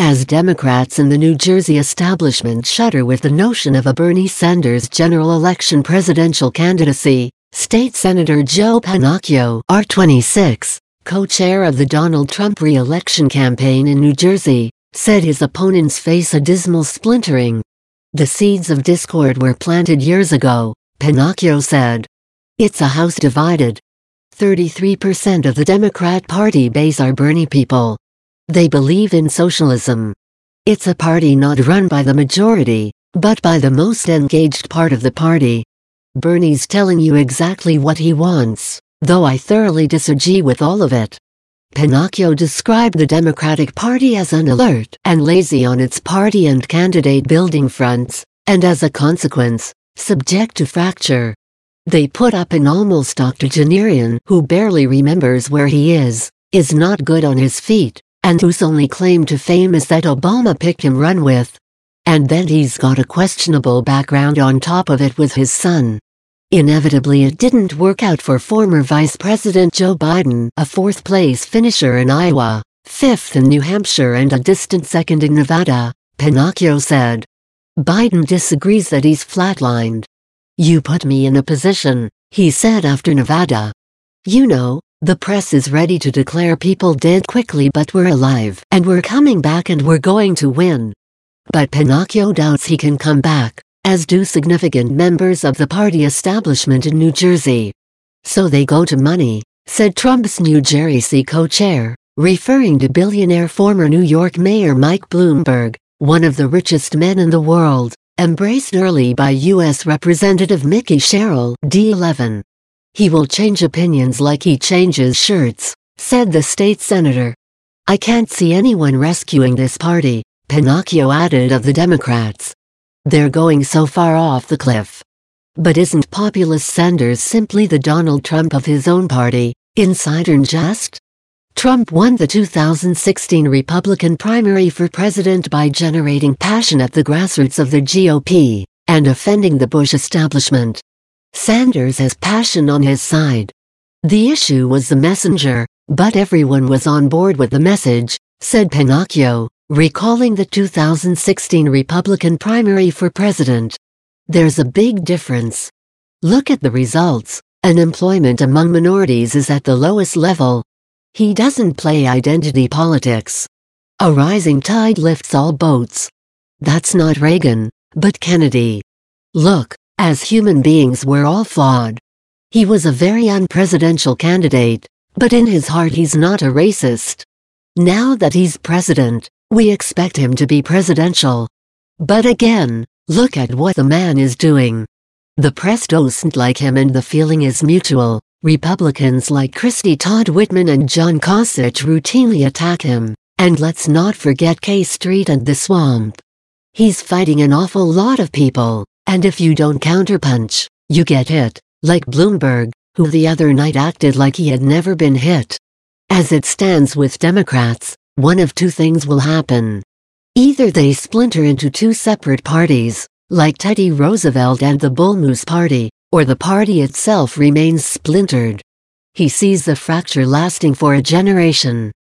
as Democrats in the New Jersey establishment shudder with the notion of a Bernie Sanders general election presidential candidacy. State Senator Joe Pannacchio, R26, co-chair of the Donald Trump re-election campaign in New Jersey, said his opponents face a dismal splintering. The seeds of discord were planted years ago, Pannacchio said. It's a house divided. 33% of the Democrat Party base are Bernie people. They believe in socialism. It's a party not run by the majority, but by the most engaged part of the party. Bernie's telling you exactly what he wants, though I thoroughly disagree with all of it. Pannacchio described the Democratic Party as unalert and lazy on its party and candidate building fronts, and as a consequence, subject to fracture. They put up an almost octogenarian who barely remembers where he is not good on his feet, and whose only claim to fame is that Obama picked him run with. And then he's got a questionable background on top of it with his son. Inevitably it didn't work out for former Vice President Joe Biden, a fourth-place finisher in Iowa, fifth in New Hampshire and a distant second in Nevada, Pannacchio said. Biden disagrees that he's flatlined. You put me in a position, he said after Nevada. You know, the press is ready to declare people dead quickly, but we're alive, and we're coming back and we're going to win. But Pannacchio doubts he can come back, as do significant members of the party establishment in New Jersey. So they go to money, said Trump's New Jersey co-chair, referring to billionaire former New York Mayor Mike Bloomberg, one of the richest men in the world, embraced early by U.S. Representative Mickey Sherrill, D11. He will change opinions like he changes shirts, said the state senator. I can't see anyone rescuing this party, Pannacchio added of the Democrats. They're going so far off the cliff. But isn't populist Sanders simply the Donald Trump of his own party, insider just? Trump won the 2016 Republican primary for president by generating passion at the grassroots of the GOP, and offending the Bush establishment. Sanders has passion on his side. The issue was the messenger, but everyone was on board with the message, said Pannacchio, recalling the 2016 Republican primary for president. There's a big difference. Look at the results. Unemployment among minorities is at the lowest level. He doesn't play identity politics. A rising tide lifts all boats. That's not Reagan, but Kennedy. Look, as human beings we're all flawed. He was a very unpresidential candidate, but in his heart he's not a racist. Now that he's president, we expect him to be presidential. But again, look at what the man is doing. The press doesn't like him and the feeling is mutual. Republicans like Christie Todd Whitman and John Kasich routinely attack him, and let's not forget K Street and the Swamp. He's fighting an awful lot of people, and if you don't counterpunch, you get hit, like Bloomberg, who the other night acted like he had never been hit. As it stands with Democrats, one of two things will happen. Either they splinter into two separate parties, like Teddy Roosevelt and the Bull Moose Party, or the party itself remains splintered. He sees the fracture lasting for a generation.